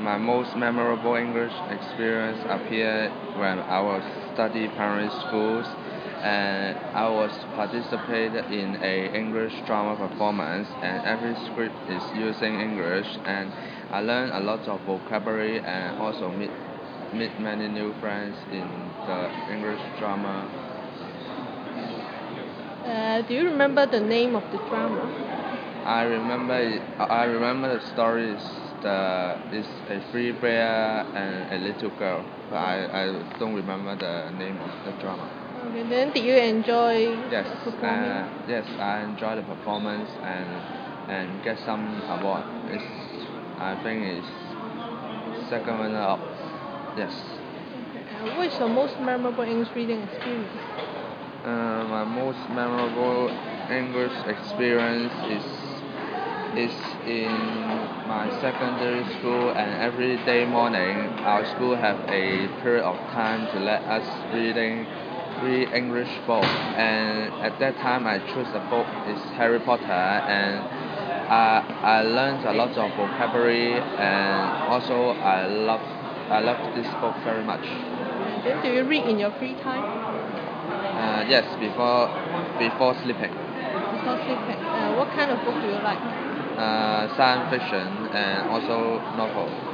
My most memorable English experience appeared when I was studying primary schools, and I was participated in a English drama performance, and every script is using English, and I learned a lot of vocabulary and also meet many new friends in the English drama. Do you remember the name of the drama? I remember the story is a free bear and a little girl, but I don't remember the name of the drama. Okay, then did you enjoy Yes, performing? yes, I enjoy the performance and get some award. I think it's second runner up. Yes. What is your most memorable English reading experience? My most memorable English experience is in my secondary school, and every day morning our school have a period of time to let us read English book, and at that time I choose a book is Harry Potter, and I learned a lot of vocabulary, and also I love this book very much. Then do you read in your free time? Yes, before sleeping. Before sleeping. What kind of book do you like? Science fiction and also novel.